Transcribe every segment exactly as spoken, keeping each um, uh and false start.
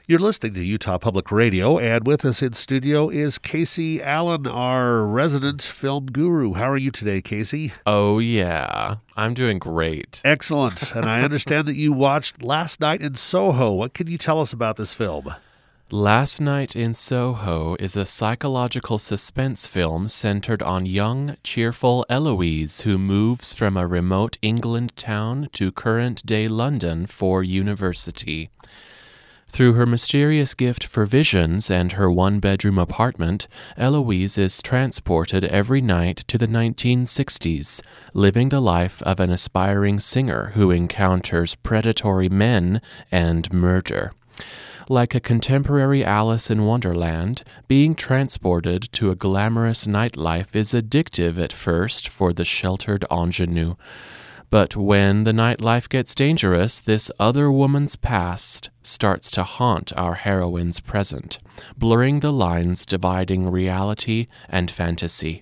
You're listening to Utah Public Radio, and with us in studio is Casey Allen, our resident film guru. How are you today, Casey? Oh, yeah. I'm doing great. Excellent. And I understand that you watched Last Night in Soho. What can you tell us about this film? Last Night in Soho is a psychological suspense film centered on young, cheerful Eloise who moves from a remote England town to current-day London for university. Through her mysterious gift for visions and her one-bedroom apartment, Eloise is transported every night to the nineteen sixties, living the life of an aspiring singer who encounters predatory men and murder. Like a contemporary Alice in Wonderland, being transported to a glamorous nightlife is addictive at first for the sheltered ingenue. But when the nightlife gets dangerous, this other woman's past starts to haunt our heroine's present, blurring the lines dividing reality and fantasy.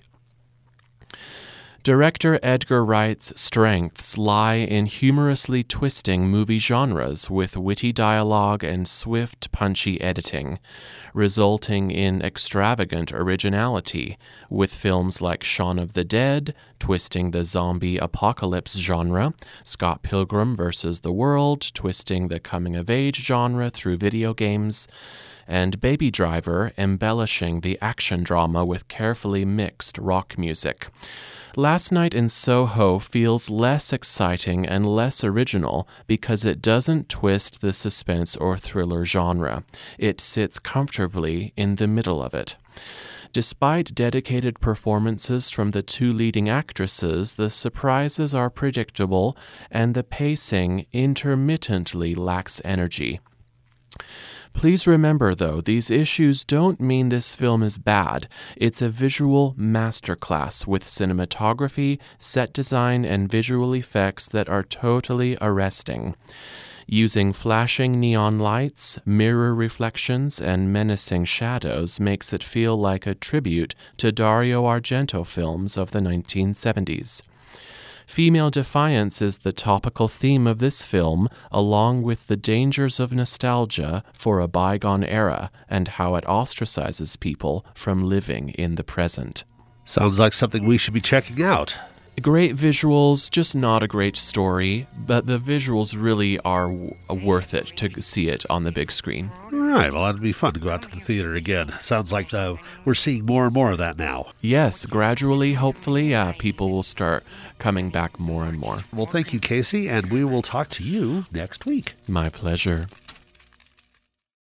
Director Edgar Wright's strengths lie in humorously twisting movie genres with witty dialogue and swift, punchy editing, resulting in extravagant originality, with films like Shaun of the Dead, twisting the zombie apocalypse genre, Scott Pilgrim versus the World, twisting the coming-of-age genre through video games, and Baby Driver embellishing the action drama with carefully mixed rock music. Last Night in Soho feels less exciting and less original because it doesn't twist the suspense or thriller genre. It sits comfortably in the middle of it. Despite dedicated performances from the two leading actresses, the surprises are predictable and the pacing intermittently lacks energy. Please remember, though, these issues don't mean this film is bad. It's a visual masterclass with cinematography, set design, and visual effects that are totally arresting. Using flashing neon lights, mirror reflections, and menacing shadows makes it feel like a tribute to Dario Argento films of the nineteen seventies. Female defiance is the topical theme of this film, along with the dangers of nostalgia for a bygone era and how it ostracizes people from living in the present. Sounds like something we should be checking out. Great visuals, just not a great story, but the visuals really are w- worth it to see it on the big screen. All right, well, that'd be fun to go out to the theater again. Sounds like uh, we're seeing more and more of that now. Yes, gradually, hopefully, uh, people will start coming back more and more. Well, thank you, Casey, and we will talk to you next week. My pleasure.